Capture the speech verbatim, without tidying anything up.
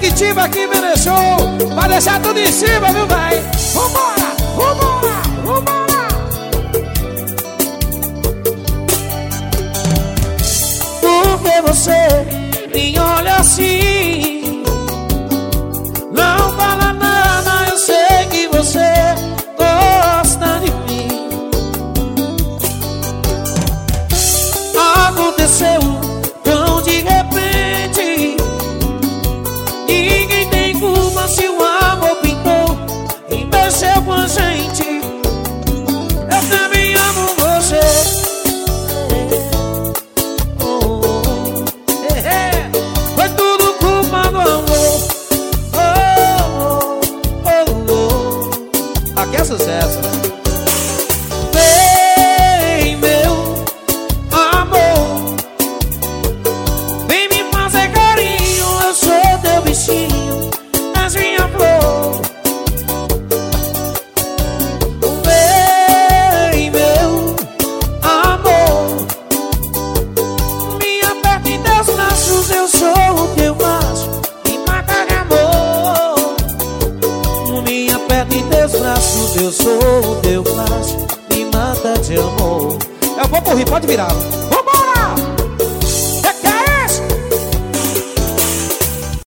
Jequitiba aqui, Benechou. Vai deixar tudo em cima, viu, véi? Vambora, vambora, vambora. Por que você me olha assim? Não fala nada, eu sei que você gosta de mim. Aconteceu tão de repente. Ninguém tem culpa se o amor pintou e mexeu com a gente. Eu também amo você. Oh, oh, é, é. Foi tudo culpa do amor. Oh, oh, oh, oh. Aqui é sucesso, né? Vem, meu amor, vem me fazer carinho. Eu sou teu bichinho, és minha flor. Vem, meu amor, me aperta em teus braços. Eu sou o teu macho, me mata de amor. Me aperta em teus braços. Eu sou o teu macho, me mata de amor. Eu vou correr, pode virar. Vambora!